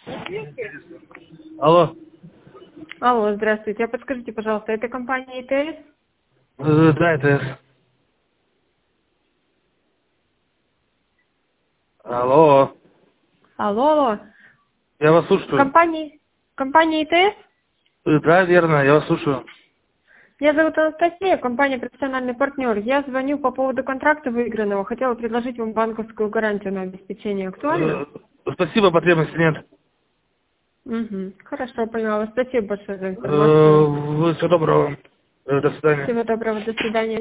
Алло. Алло, здравствуйте. А подскажите, пожалуйста, это компания ИТС? Да, это... Алло. Алло. Я вас слушаю. Компания ИТС? Да, верно, я вас слушаю. Меня зовут Анастасия, компания «Профессиональный партнер». Я звоню по поводу контракта выигранного. Хотела предложить вам банковскую гарантию на обеспечение. Актуально? Спасибо, потребности нет. Угу. Хорошо, поняла. Спасибо большое за информацию. Всего доброго. До свидания. Всего доброго. До свидания.